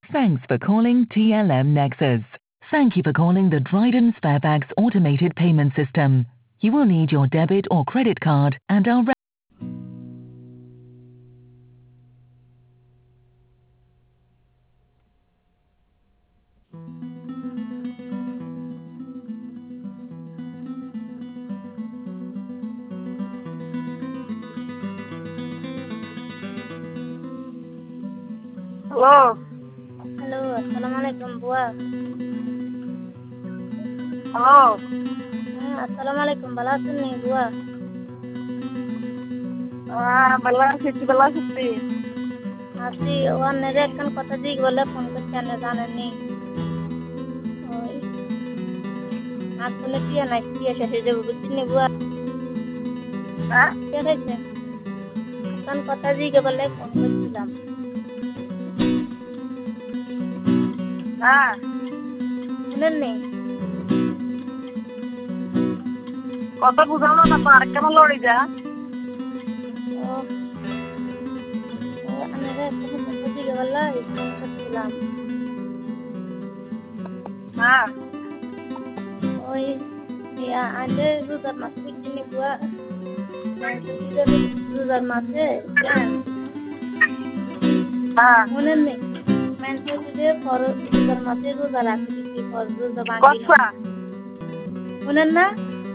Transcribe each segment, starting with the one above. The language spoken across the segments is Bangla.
Thanks for calling TLM Nexus. Thank you for calling the Dryden Sparebags automated payment system. You will need your debit or credit card and our Hello. Halo, assalamualaikum buah. Hello. Assalamualaikum balasun nih buah. Bala City. Asli wan nere kan kota jig bolle phone করতে আনে জানেন নি ওই আসলে কি না কি এসে যে বুঝছেন নি বুয়া হ্যাঁ? কে হয়েছে kan kota jig bolle phone করছিলাম হ্যাঁ। শুনেন নি কথা বুঝানো না পার কেন লড়ি যা? ও আনেরে kan kota jig bolle phone করছিলাম হ্যাঁ। ওই ya ada রোজার মাস বুঝছেন নি বুয়া রোজার মাসে কেন হ্যাঁ। শুনেন নি মানুষ যে ফরজ রোজার মাসে রোজা রাখে কি ফরজ রোজা ভাঙি কথা। শুনেন না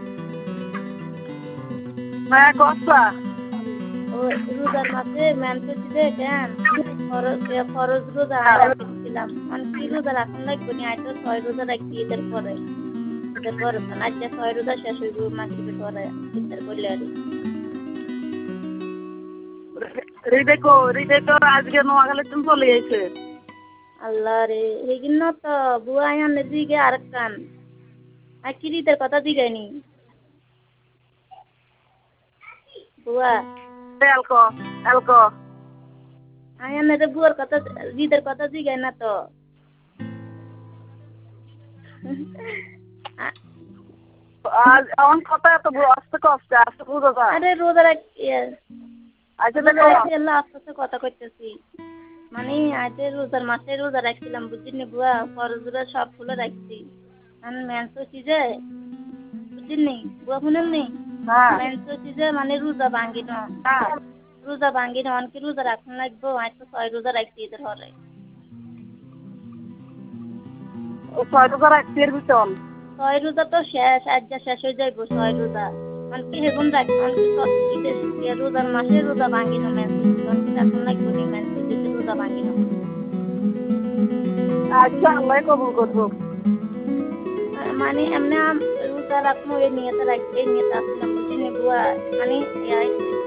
হ্যাঁ কথা। ও রোজার মাসে মানুষ যে কেন ফরজ রোজা রাখছিলাম মানে কি রোজা রাখুন লাগবে নি আইতো 6 রোজা রাখি ঈদের পরে আজ যে 6 রোজা শেষ হইব মাগরিবের পরে ঈদের বললে আর হৃদয় তো আজকে নোয়াখালী তুমি চলে গেছে। আল্লাহ রে হেগিন না তো বুয়া আয়ান দিকে আরেকখান আর কি ঈদের কথা দিগাইনি বুয়া এলকো আয়ান রে বুয়ার কথা ঈদের কথা দিগাই না তো আজ আমার কথা এত আস্তে কষ্ট আস্তে বুঝো না। আরে রোজা রাখ আচ্ছা রোজা দেখো রাখি আল্লাহ আস্তে কথা কইতেছি মানে আজ রোজার মাসে রোজা রাখছিলাম বুঝিনি বুয়া ফরজরা সব ফুলে রাখছি আমি মেনসো চিজে বুঝিনি বুয়া শুনেন নি হ্যাঁ। মেনসো চিজে মানে রোজা ভাঙ্গি না হ্যাঁ। রোজা ভাঙ্গি না অনকি রোজা রাখুন লাগবো আজ তো 6 রোজা রাখছি ঈদের পরে ও 6 টাকা রাখছি এর ভিতর। 6 রোজা তো শেষ আজ যা শেষ হয়ে যাইব 6 রোজা অনকি হেগুন রাখছি অনকি তো ঈদের রোজার মাসে রোজা ভাঙ্গি না মেনসো চিজে অনকি রাখুন লাগবো নি মেনসো চিজে রোজা ভাঙ্গি না আচ্ছা আল্লাহ কবুল করবো। মানে এমনি রোজা রাখবো এই নিয়তে আসলাম বুঝিনি বুয়া মানে